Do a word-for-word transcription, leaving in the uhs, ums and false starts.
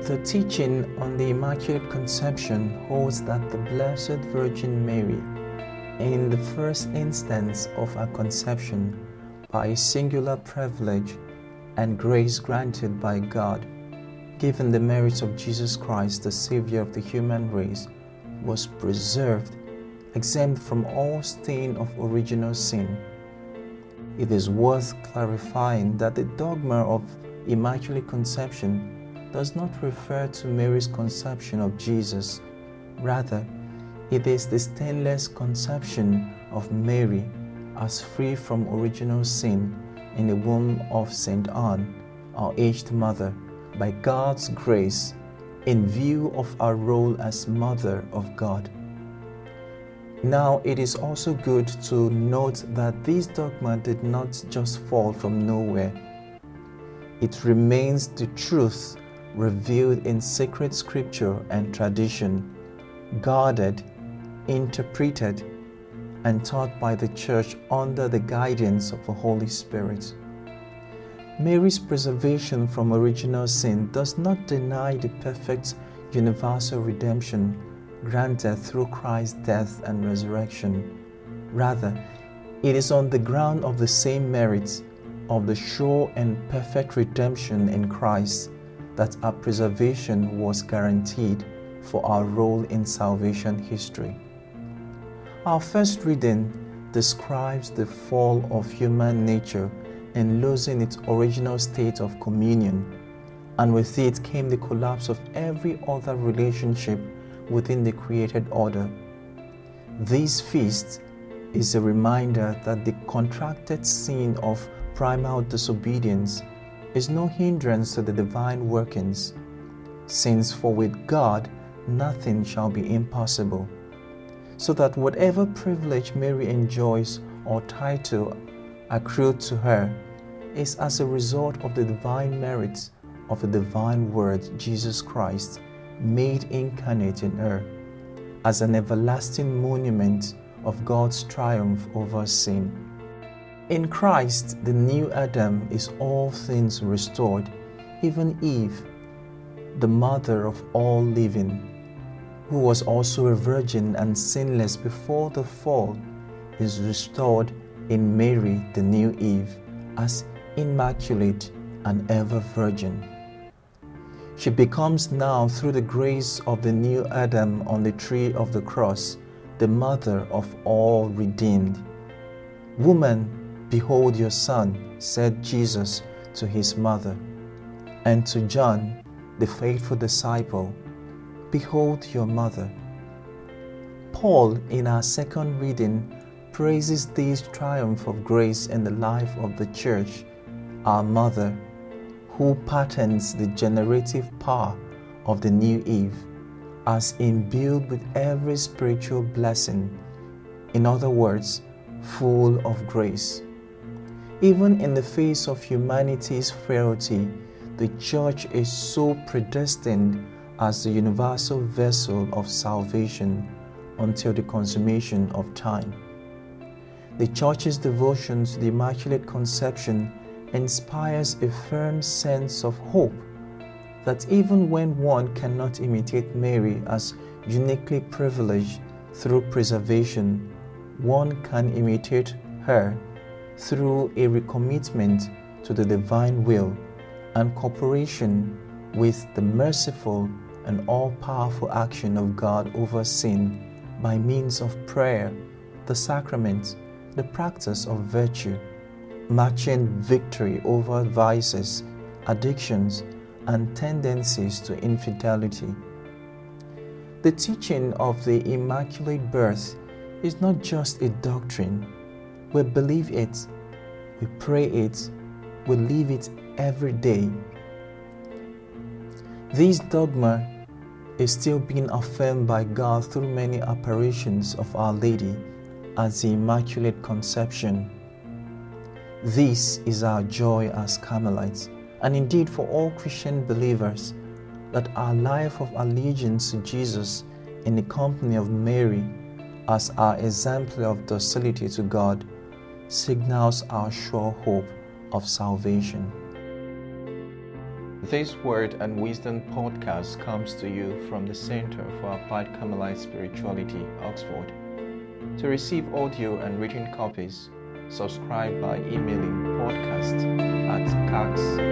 The teaching on the Immaculate Conception holds that the Blessed Virgin Mary, in the first instance of her conception, by a singular privilege and grace granted by God, given the merits of Jesus Christ, the Savior of the human race, was preserved, exempt from all stain of original sin. It is worth clarifying that the dogma of Immaculate Conception does not refer to Mary's conception of Jesus. Rather, it is the stainless conception of Mary as free from original sin in the womb of Saint Anne, our aged mother, by God's grace, in view of our role as Mother of God. Now, it is also good to note that this dogma did not just fall from nowhere. It remains the truth revealed in sacred scripture and tradition, guarded, interpreted, and taught by the Church under the guidance of the Holy Spirit. Mary's preservation from original sin does not deny the perfect universal redemption granted through Christ's death and resurrection. Rather, it is on the ground of the same merits of the sure and perfect redemption in Christ that our preservation was guaranteed for our role in salvation history. Our first reading describes the fall of human nature in losing its original state of communion, and with it came the collapse of every other relationship within the created order. This feast is a reminder that the contracted sin of primal disobedience is no hindrance to the divine workings, since for with God nothing shall be impossible, so that whatever privilege Mary enjoys or title accrued to her is as a result of the divine merits of the divine Word Jesus Christ, made incarnate in her, as an everlasting monument of God's triumph over sin. In Christ, the new Adam, is all things restored, even Eve, the mother of all living, who was also a virgin and sinless before the fall, is restored in Mary, the new Eve, as immaculate and ever virgin. She becomes now, through the grace of the new Adam on the tree of the cross, the mother of all redeemed. Woman, behold your son, said Jesus to his mother, and to John, the faithful disciple, behold your mother. Paul, in our second reading, praises this triumph of grace in the life of the Church, our mother, who patterns the generative power of the new Eve, as imbued with every spiritual blessing, in other words, full of grace. Even in the face of humanity's frailty, the Church is so predestined as the universal vessel of salvation until the consummation of time. The Church's devotion to the Immaculate Conception inspires a firm sense of hope that even when one cannot imitate Mary as uniquely privileged through preservation, one can imitate her through a recommitment to the divine will and cooperation with the merciful and all-powerful action of God over sin by means of prayer, the sacraments, the practice of virtue, marching victory over vices, addictions, and tendencies to infidelity. The teaching of the Immaculate Birth is not just a doctrine. We believe it, we pray it, we live it every day. This dogma is still being affirmed by God through many apparitions of Our Lady as the Immaculate Conception. This is our joy as Carmelites, and indeed for all Christian believers, that our life of allegiance to Jesus in the company of Mary as our exemplar of docility to God signals our sure hope of salvation. This Word and Wisdom podcast comes to you from the Center for Applied Carmelite Spirituality, Oxford. To receive audio and written copies, subscribe by emailing podcast at cax